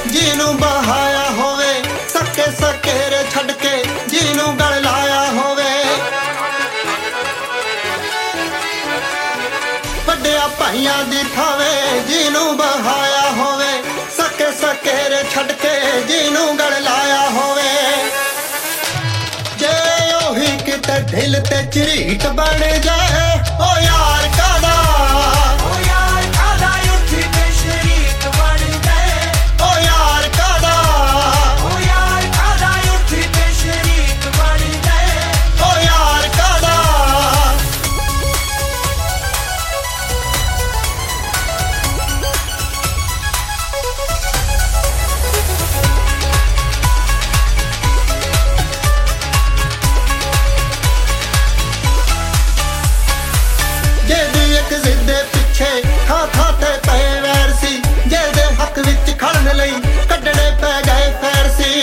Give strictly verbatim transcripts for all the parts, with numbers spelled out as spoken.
ਜਿਹਨੂੰ ਬਹਾਇਆ ਹੋਵੇ, ਸਕੇ ਸਕੇਰੇ ਛੱਡ ਕੇ ਜਿਹਨੂੰ ਗਲ ਲਾਇਆ ਹੋਵੇ। ਵੱਡਿਆਂ ਭਾਈਆਂ ਦੀ ਥਾਵੇਂ ਜਿਹਨੂੰ ਬਹਾਇਆ ਹੋਵੇ, ਸਕੇ ਸਕੇਰੇ ਛੱਡ ਕੇ ਜਿਹਨੂੰ ਗਲ ਲਾਇਆ ਹੋਵੇ। ਜੇ ਉਹੀ ਕਿਤੇ ਢਿੱਲ ਤੇ ਝਰੀਟ ਬਣ ਜਾਏ, ਓ ਯਾਰ ਕਾਦਾ ਥਾਂ ਥਾਂ ਤੇ ਪਏ ਵੈਰ ਸੀ, ਜਿਹਦੇ ਹੱਕ ਵਿੱਚ ਖੜਨ ਲਈ ਕੱਢਣੇ ਪੈ ਗਏ ਫੈਰ ਸੀ।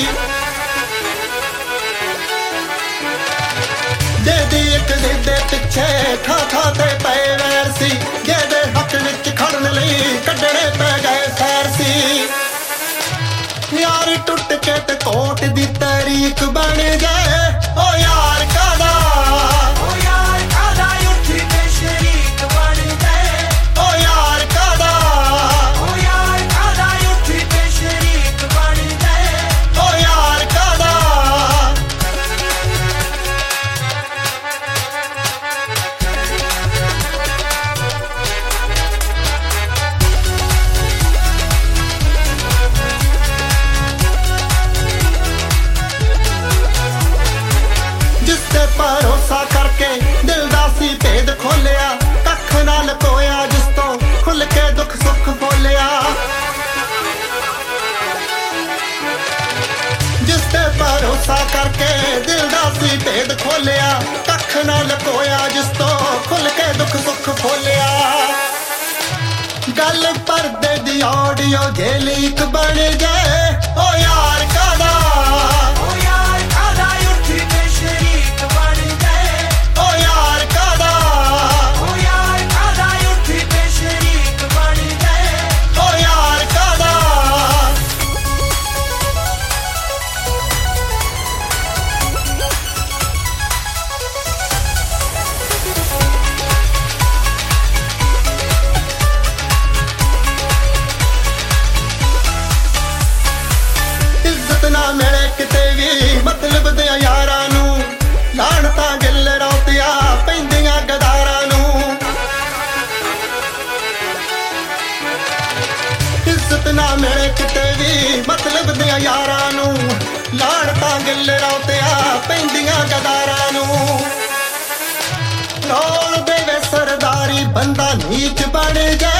ਜਿਹਦੀ ਇੱਕ ਜ਼ਿੱਦ ਦੇ ਪਿੱਛੇ ਥਾਂ ਥਾਂ ਤੇ ਪਏ ਵੈਰ ਸੀ, ਜਿਹਦੇ ਹੱਕ ਵਿੱਚ ਖੜਨ ਲਈ ਕੱਢਣੇ ਪੈ ਗਏ ਫੈਰ ਸੀ। ਯਾਰ ਟੁੱਟ ਕੇ ਤੇ ਕੋਟ ਦੀ ਤਾਰੀਖ ਬਣ ਜਾਏ, ਓ ਯਾਰ ਕਾਦਾ ਭਰੋਸਾ ਕਰਕੇ ਦਿਲ ਦਾ ਸੀ ਭੇਦ ਖੋਲਿਆ, ਕੱਖ ਨਾ ਲਕੋਇਆ ਜਿਸ ਤੋਂ ਖੁੱਲ ਕੇ ਦੁੱਖ ਸੁੱਖ ਬੋਲਿਆ। ਜਿਸ ਤੇ ਭਰੋਸਾ ਕਰਕੇ ਦਿਲ ਦਾ ਸੀ ਭੇਦ ਖੋਲਿਆ, ਕੱਖ ਨਾ ਲਕੋਇਆ ਜਿਸ ਤੋਂ ਖੁੱਲ ਕੇ ਦੁੱਖ ਸੁੱਖ ਬੋਲਿਆ। ਗੱਲ ਪਰਦੇ ਦੀ ਆਡੀਓ ਜੇ ਲੀਕ ਬਣ ਜਾਏ, ਓ ਯਾਰ ਕਾਦਾ ਨਾ ਮਿਲੇ ਕਿਤੇ ਵੀ ਮਤਲਬ ਦੇ ਯਾਰਾਂ ਨੂੰ, ਲਾਹਣਤਾਂ ਗਿੱਲ ਰੌਤੀਆਂ ਪੈਂਦੀਆਂ ਗਦਾਰਾਂ ਨੂੰ। ਇੱਜ਼ਤ ਨਾ ਮਿਲੇ ਕਿਤੇ ਵੀ ਮਤਲਬ ਦੇ ਯਾਰਾਂ ਨੂੰ, ਲਾਹਣਤਾਂ ਗਿੱਲ ਰੌਤੀਆਂ ਪੈਂਦੀਆਂ ਗਦਾਰਾਂ ਨੂੰ। ਰੋਲ ਦੇਵੇ ਸਰਦਾਰੀ ਬੰਦਾ ਨੀਚ ਬਣ ਜਾ